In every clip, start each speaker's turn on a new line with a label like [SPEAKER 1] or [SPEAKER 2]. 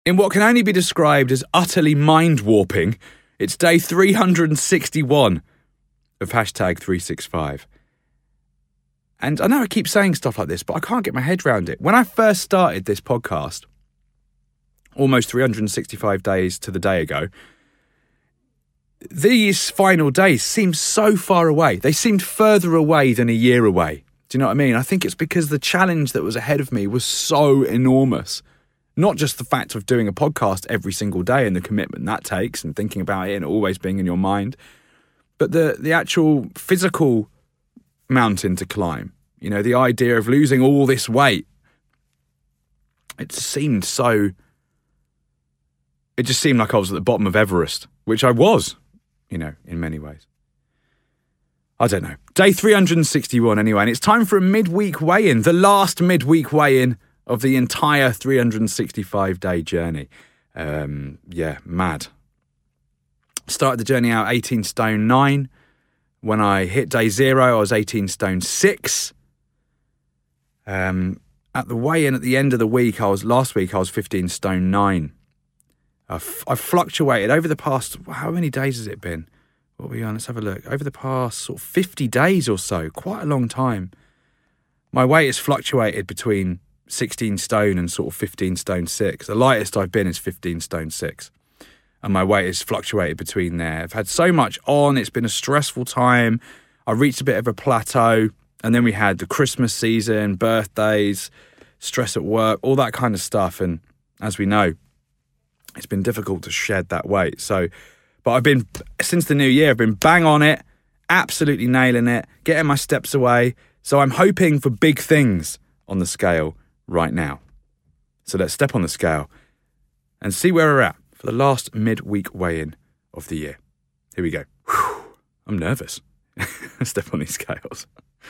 [SPEAKER 1] In what can only be described as utterly mind-warping, it's day 361 of hashtag 365. And I know I keep saying stuff like this, but I can't get my head around it. When I first started this podcast, almost 365 days to the day ago, these final days seemed so far away. They seemed further away than a year away. Do you know what I mean? I think it's because the challenge that was ahead of me was so enormous. Not just the fact of doing a podcast every single day and the commitment that takes and thinking about it and always being in your mind, but the actual physical mountain to climb. You know, the idea of losing all this weight. It just seemed like I was at the bottom of Everest, which I was, you know, in many ways. I don't know. Day 361 anyway, and it's time for a midweek weigh-in, the last midweek weigh-in of the entire 365-day journey. Mad. Started the journey out 18 stone 9. When I hit day 0, I was 18 stone 6. At the weigh-in at the end of the week, last week I was 15 stone 9. I've fluctuated over the past, how many days has it been? What are we on? Let's have a look. Over the past sort of 50 days or so, quite a long time. My weight has fluctuated between 16 stone and sort of 15 stone 6. The lightest I've been is 15 stone 6. And my weight has fluctuated between there. I've had so much on. It's been a stressful time. I reached a bit of a plateau. And then we had the Christmas season, birthdays, stress at work, all that kind of stuff. And as we know, it's been difficult to shed that weight. But since the new year, I've been bang on it, absolutely nailing it, getting my steps away. So I'm hoping for big things on the scale right now. So let's step on the scale and see where we're at for the last midweek weigh-in of the year. Here we go. Whew, I'm nervous. Step on these scales.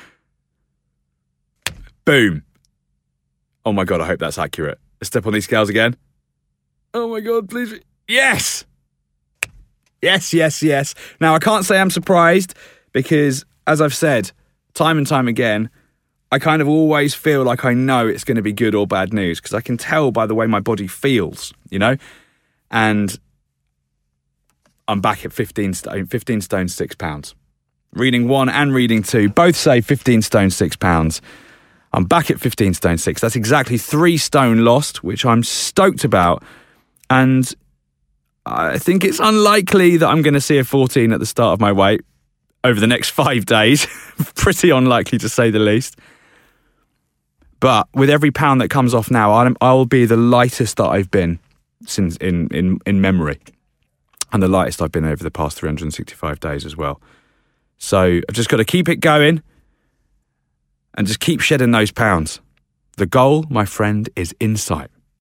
[SPEAKER 1] Boom. Oh my God, I hope that's accurate. Let's step on these scales again. Oh my God, please. Yes. Yes. Now, I can't say I'm surprised because, as I've said time and time again, I kind of always feel like I know it's going to be good or bad news because I can tell by the way my body feels, you know? And I'm back at 15 stone 6 pounds. Reading 1 and reading 2 both say 15 stone 6 pounds. I'm back at 15 stone 6. That's exactly 3 stone lost, which I'm stoked about. And I think it's unlikely that I'm going to see a 14 at the start of my weight over the next 5 days. Pretty unlikely, to say the least. But with every pound that comes off now, I'll be the lightest that I've been since in memory. And the lightest I've been over the past 365 days as well. So I've just got to keep it going and just keep shedding those pounds. The goal, my friend, is in sight.